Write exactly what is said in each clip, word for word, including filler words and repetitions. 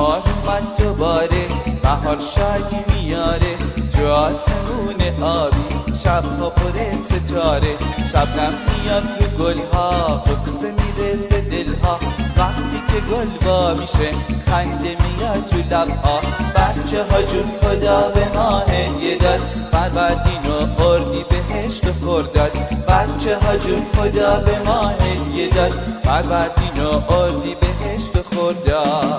بهار اومد دوباره، بهار شادی میاره تو آسمون آبی، شبها پر ستاره، شبنم میاد رو گلها، قصه میرسه دلها، وقتی که گل وا میشه خنده میاد تو لبها. بچه ها جون خدا به ما هدیه داد، فروردین و اردیبهشت و خرداد. بچه ها جون خدا به ما هدیه داد، فروردین و اردیبهشت و خرداد.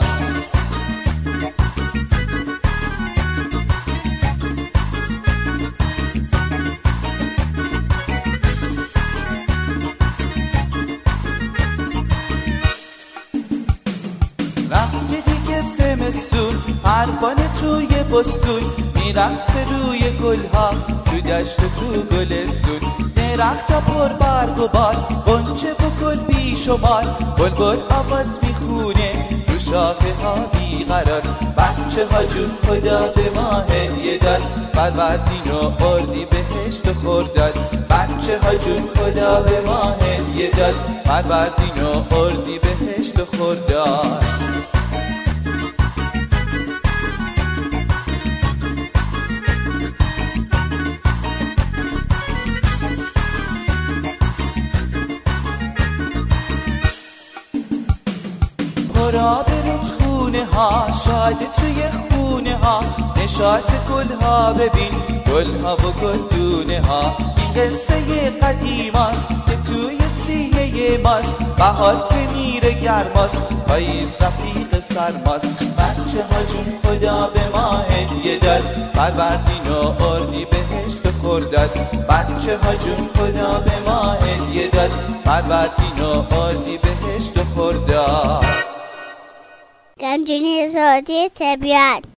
رفته دیگه زمستون، پروانه توی بستون میرقصه روی گلها، تو دشت و تو گلستون. درختا پر برگ و بار، غنچه و گل بی شمار، بلبل آواز میخونه تو شاخه ها بیقرار. بچه ها جون خدا به ما هدیه داد، فروردین و اردیبهشت و خرداد. بچه ها جون خدا به ما هدیه داد، فروردین و اردیبهشت و خرداد. را برد خونه ها، شاد توی خونه ها، نشاط گل ها ببین، گل ها و گل دونه ها. این قصه قدیماست که توی سینه ماست، بهار که میره گرماست، پاییز رفیق سرماست. بچه ها جون خدا به ما هدیه داد، فروردین و اردیبهشت و خرداد. بچه ها جون خدا به ما هدیه داد، فروردین و اردیبهشت و خرداد. گنجینه صوتی طبیعت.